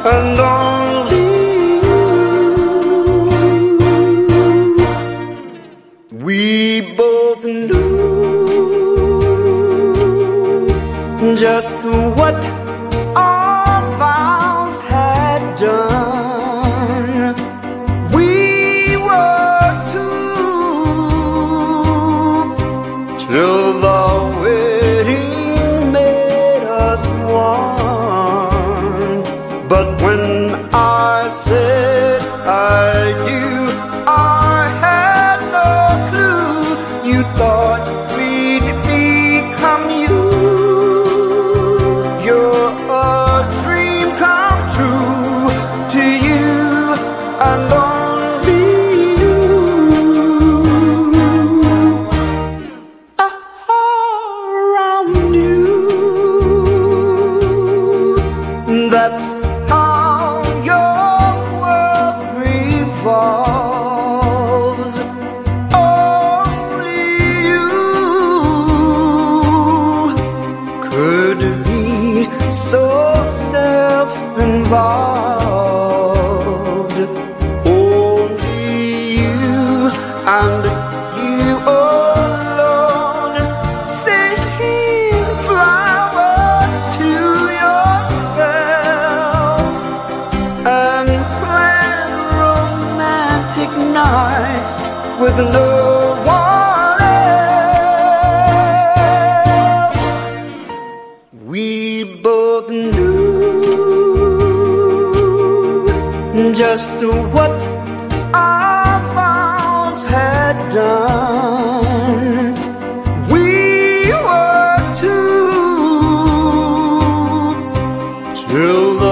and only you. We both knew just what our vows had done. We were two till the wedding made us one. But when I said I do, I had no clue. You thought we'd become you. You're a dream come true to you and only you. Around you. That's how your world revolves. Only you could be so self-involved. Only you and you alone sing flowers to yourself and plan romantic nights with no one else. We both knew just what our vows had done. We were two till